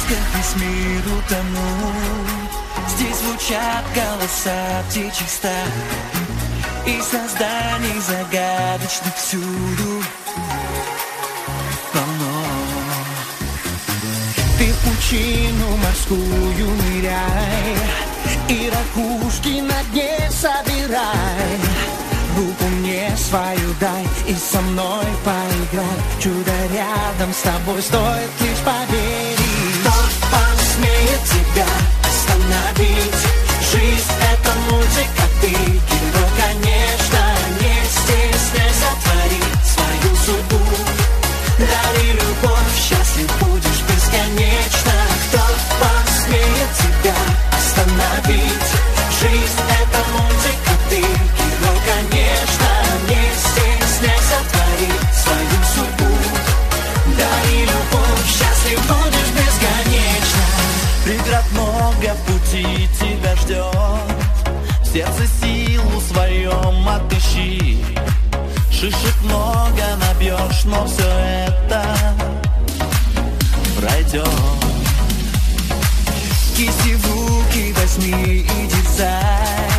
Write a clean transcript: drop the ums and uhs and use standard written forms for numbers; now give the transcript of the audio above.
поисках весь мир утонул. Здесь звучат голоса птичьих стад и созданий загадочных всюду полно. Ты в пучину морскую ныряй и ракушки на дне собирай. Руку мне свою дай и со мной поиграй. Чудо рядом с тобой, стоит лишь поверить. Кто посмеет тебя остановить? Жизнь — это мультик, а ты герой, конечно. Не стесняйся творить свою судьбу. Дари любовь, счастлив будешь бесконечно. Кто посмеет тебя остановить? Жизнь — это мультик, а ты герой, конечно. Не стесняйся творить свою судьбу. Дари любовь, счастлив будешь бесконечно. Преград много, пути тебя ждет. В сердце силу своем отыщи. Шишек много набьешь, но все это пройдет. Кисти в руки возьми и дерзай.